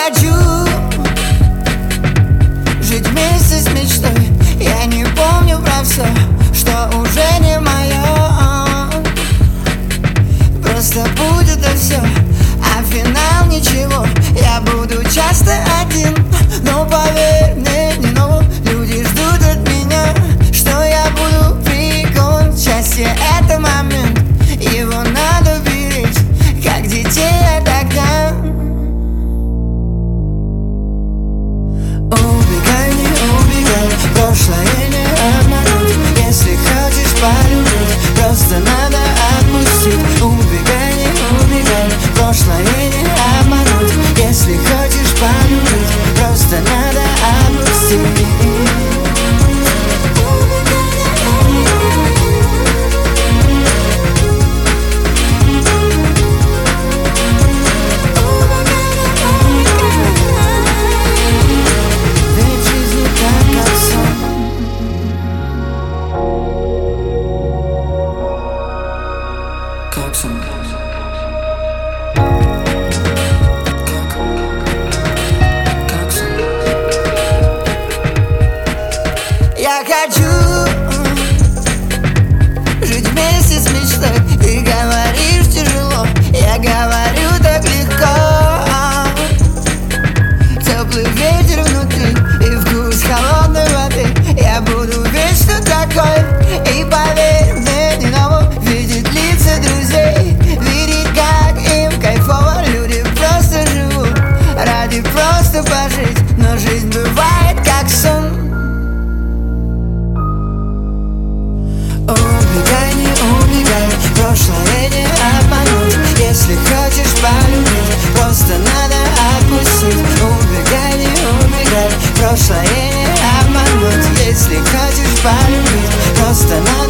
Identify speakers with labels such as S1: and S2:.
S1: хочу жить вместе с мечтой. Я не помню про все, что уже не мое. Просто будет и все, а финал ничего. Я буду часто один, но поверь мне, не ново. Люди ждут от меня, что я буду прикон. Счастье — это момент, его надо беречь, как детей тогда. Убегай, не убегай, прошлое не обмануть. Если хочешь полюбить, просто надо отпустить. Убегай, не убегай, прошлое не обмануть. Если хочешь полюбить, просто надо отпустить.
S2: Как сон? Как сон?
S1: Я хочу жить вместе с мечтой. Ты говоришь тяжело, я говорю так легко. Теплый ветер внутри и вкус холодной воды. Я буду вечно такой. И поверь мне, не ново видеть лица друзей, видеть, как им кайфово. Люди просто живут ради просто пожить, но жизнь бывает как сон. Убегай, не убегай, прошлое не обмануть. Если хочешь полюбить, просто надо отпустить. Убегай, не убегай, прошлое не обмануть. Если хочешь полюбить, просто надо